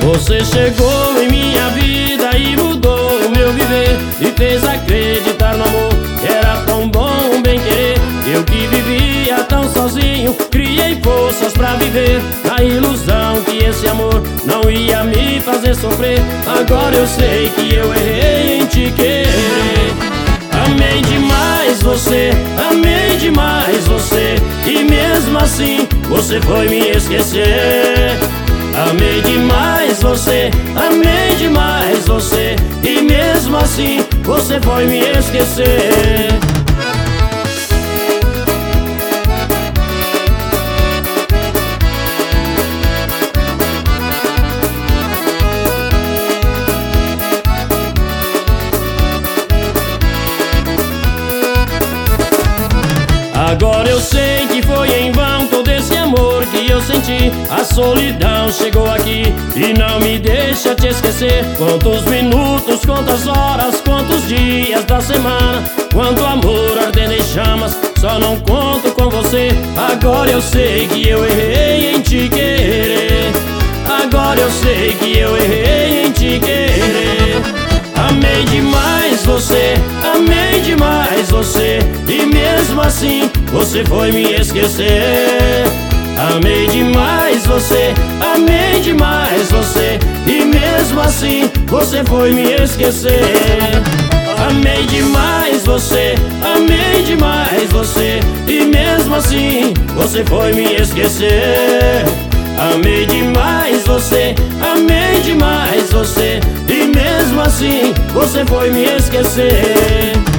Você chegou em minha vida e mudou o meu viver. Me fez acreditar no amor, que era tão bom bem querer. Eu que vivia tão sozinho, criei forças pra viver na ilusão que esse amor não ia me fazer sofrer. Agora eu sei que eu errei em te querer. Amei demais você, amei demais você, e mesmo assim você foi me esquecer. Amei demais você, amei demais você, e mesmo assim você foi me esquecer. Agora eu sei que foi em vão todo esse amor que eu senti. A solidão chegou aqui e não me deixa te esquecer. Quantos minutos, quantas horas, quantos dias da semana, quanto amor ardendo em chamas, só não conto com você. Agora eu sei que eu errei em te querer. Agora eu sei que eu errei em te querer. Amei demais você, amei demais você, e mesmo assim você foi me esquecer. Amei demais você, amei demais você, e mesmo assim você foi me esquecer. Amei demais você, amei demais você, e mesmo assim você foi me esquecer. Amei demais você, amei demais você, e mesmo assim você foi me esquecer.